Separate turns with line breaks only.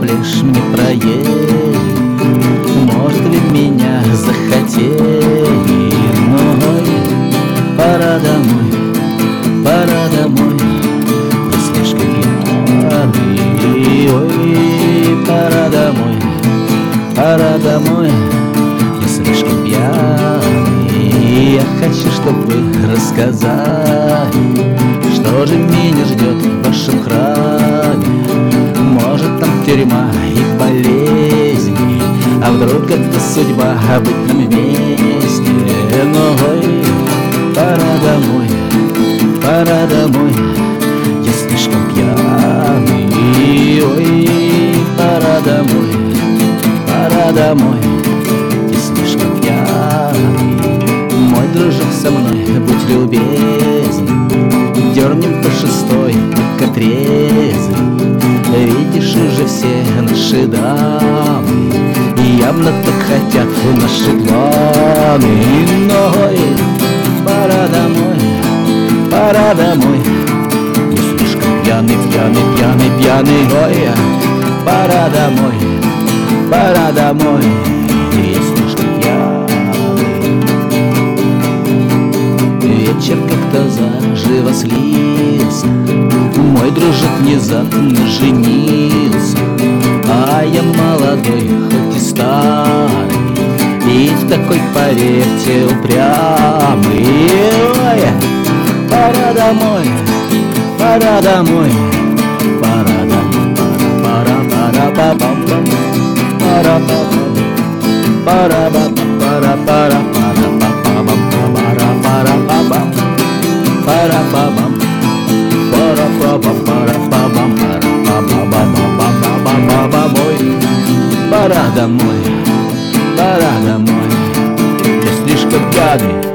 лишь мне проедет. Может ли меня захотели, но пора домой, я слишком пьяный. Ой, пора домой, я слишком пьяный. Я хочу, чтобы вы рассказали, что же меня ждет в вашем храме. Может, там тюрьма и болезни, а вдруг это судьба быть нам вместе. Но ой, пора домой, я слишком пьяный. Ой, пора домой, я слишком пьяный. Мой дружок со мной, будь любезен, дернем по шестой, пока трезвый. Видишь, уже все наши дамы явно так хотят в наши планы. Но ой, пора домой, я слишком пьяный. Ой, пора домой, я слишком пьяный. Вечер как-то заживо слился, мой дружок внезапно женился, а я молодой, хоть и старый, и такой, поверьте, упрямый. Ой, пора домой, пора домой, я слишком пьяный.